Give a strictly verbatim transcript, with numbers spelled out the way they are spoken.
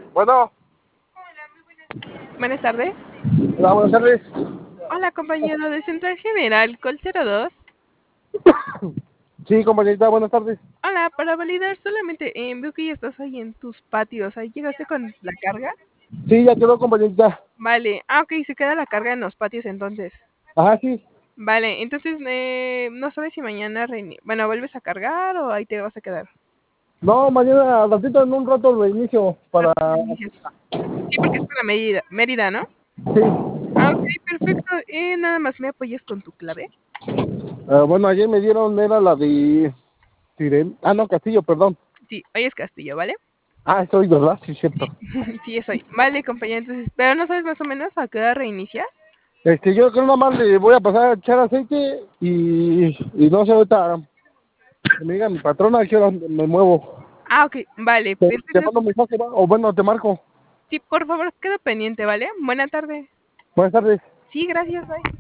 Bueno, Buenas tardes. hola, buenas tardes. Hola, compañero de Central General, Col cero dos. Sí, compañerita, buenas tardes. Hola, para validar solamente, eh, veo que ya estás ahí en tus patios. ¿Ahí llegaste con la carga? Sí, ya quedó, compañerita. Vale. Ah, ok, se queda la carga en los patios entonces. Ajá, sí. Vale, entonces, eh, no sabes si mañana, reini- bueno, vuelves a cargar o ahí te vas a quedar. No, mañana, al ratito, en un rato reinicio para... Rápido inicias. Sí, porque es para Mérida, Mérida, ¿no? Sí. Ah, ok, perfecto. Eh, nada más me apoyas con tu clave. Ah, bueno, ayer me dieron, era la de... Siren... Ah, no, Castillo, perdón. Sí, hoy es Castillo, ¿vale? Ah, estoy, ¿verdad? Sí, Sí, cierto. sí, es hoy. Vale, compañero, entonces, pero no sabes más o menos a qué hora reinicia. Este, yo creo nada más le voy a pasar a echar aceite y... Y no sé, ahorita... Que me diga mi patrona a qué hora me muevo. Ah, ok, vale, Te, te perfecto. mando un mensaje, ¿va? O bueno, te marco. Sí, por favor, queda pendiente, ¿vale? Buena tarde. Buenas tardes. Sí, gracias, bye.